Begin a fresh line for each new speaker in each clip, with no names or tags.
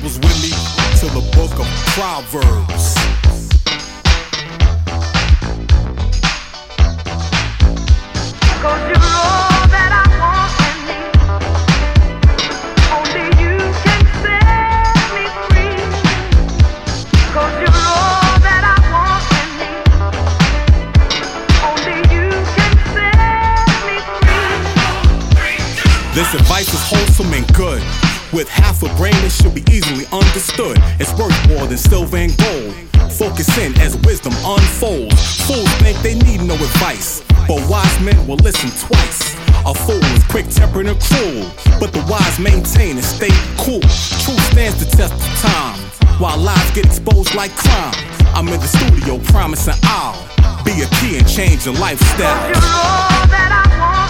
Bibles with me to the book of Proverbs. This advice is wholesome and good. With half a brain, it should be easily understood. It's worth more than silver and gold. Focus in as wisdom unfolds. Fools think they need no advice, but wise men will listen twice. A fool is quick-tempered and cruel, but the wise maintain and stay cool. Truth stands the test of time, while lies get exposed like crime. I'm in the studio promising I'll be a key and change your lifestyle.
You're all that I want.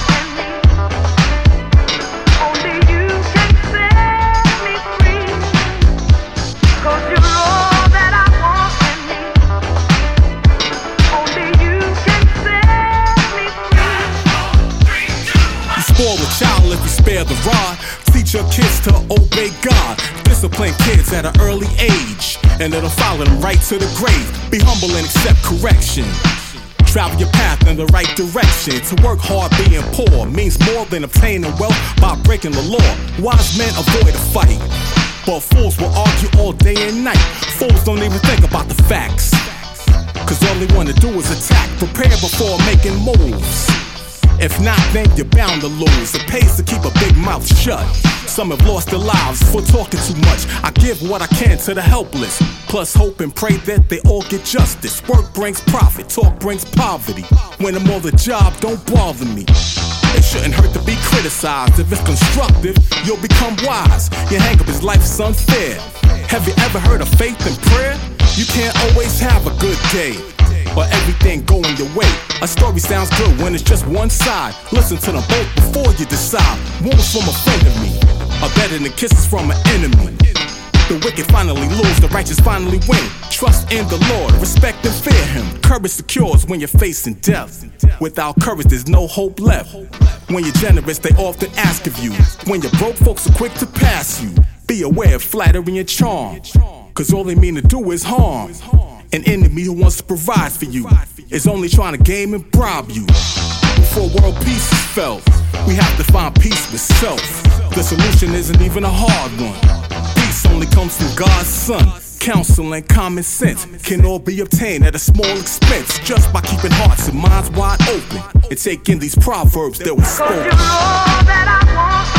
Spoil a child if you spare the rod. Teach your kids to obey God. Discipline kids at an early age, and it'll follow them right to the grave. Be humble and accept correction. Travel your path in the right direction. To work hard being poor means more than obtaining wealth by breaking the law. Wise men avoid a fight, but fools will argue all day and night. Fools don't even think about the facts, cause all they wanna do is attack. Prepare before making moves. If not, then you're bound to lose. It pays to keep a big mouth shut. Some have lost their lives for talking too much. I give what I can to the helpless, plus hope and pray that they all get justice. Work brings profit, talk brings poverty. When I'm on the job, don't bother me. It shouldn't hurt to be criticized. If it's constructive, you'll become wise. Your hang-up is life's unfair. Have you ever heard of faith and prayer? You can't always have a good day, or everything going your way. A story sounds good when it's just one side. Listen to them both before you decide. Wounds from a friend of me are better than kisses from an enemy. The wicked finally lose, the righteous finally win. Trust in the Lord, respect and fear Him. Courage secures when you're facing death. Without courage, there's no hope left. When you're generous, they often ask of you. When you're broke, folks are quick to pass you. Be aware of flattery and charm, cause all they mean to do is harm. An enemy who wants to provide for you is only trying to game and bribe you. Before world peace is felt, we have to find peace with self. The solution isn't even a hard one. Peace only comes from God's Son. Counsel and common sense can all be obtained at a small expense, just by keeping hearts and minds wide open and taking these proverbs that were spoken.
You're all that I want.